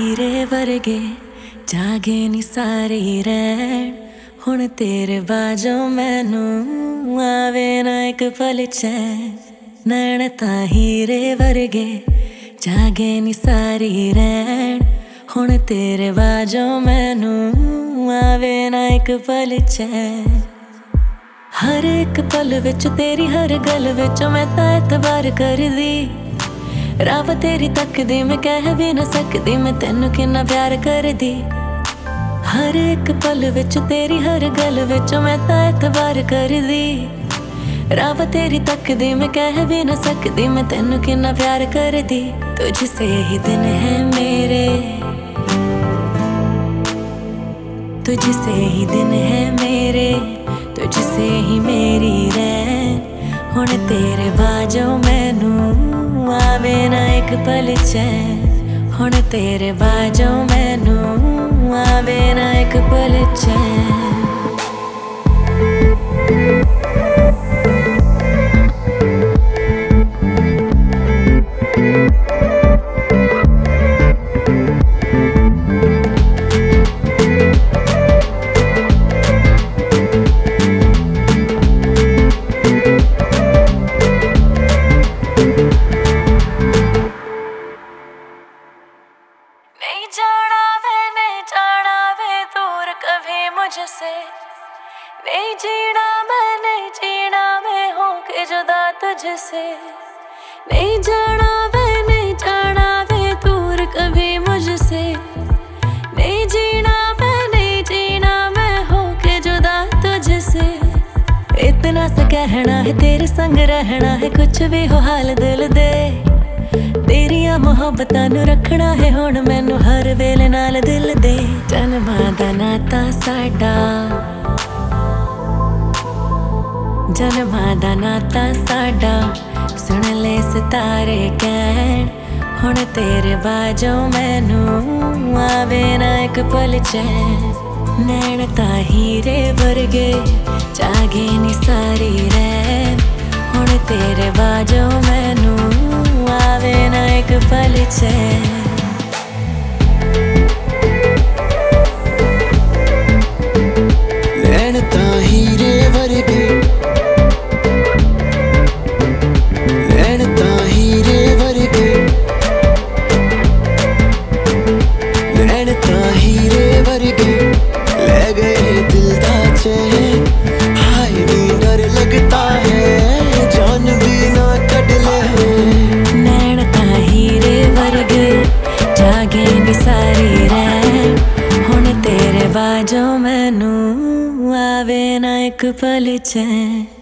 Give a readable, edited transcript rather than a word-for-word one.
हीरे वर्गे जागे नी सारे रैन हुण तेरे बाजों मैनू आवे ना एक पल चैन। नैन तां हीरे वर्गे जागे नी सारी रैन हुण तेरे बाजों मैनू आवे ना एक पल चैन। हर एक पल विच तेरी हर गल विच मैं तां एतबार करदी, रब तेरी तकदी मैं कह भी ना सकदी मैं तैनू किन्ना प्यार करदी। हर एक पल विच तेरी हर गल विच मैं तां एतबार करदी, रब तेरी तकदी मैं कह भी ना सकदी मैं तैनू किन्ना प्यार करदी। तुझसे ही दिन है मेरे, तुझसे ही दिन है मेरे, तुझसे ही मेरी रैन हुण तेरे बाजों मैनू आवे ना एक पल चैन। हुण तेरे बाजों मैनू आवे ना एक पल चैन। नहीं जाना वे दूर कभी मुझसे, नहीं जीना मैं हूँ कि जुदा तुझसे। नहीं जाना वे दूर कभी मुझसे, नहीं जीना मैं हूँ कि जुदा तुझसे। इतना सा कहना है तेरे संग रहना है कुछ भी हो हाल दिल दे, तेरिया मुहब्बतां नू रखना है हुण मैनू हर वेले नाल दिल दे। जन्मां दा नाता साडा, जन्मां दा नाता साडा सुन ले सितारे कहण हुण तेरे बाजों मैनू आवे ना एक पल चैन। नैन तां हीरे वर्गे जागे नी सारी रैन हुण तेरे बाजों मैनू आवे ना एक पल चैन। नैन तां हीरे वर्गे, नैन तां हीरे वर्गे, नैन तां हीरे वर्गे ले गए दिल दा चैन। हाय नी डर लगता है जान भी ना कट ले। नैन तां हीरे वर्गे जागे नी सारी रैन हुण तेरे बाजों मैनू आवे ना एक पल चैन।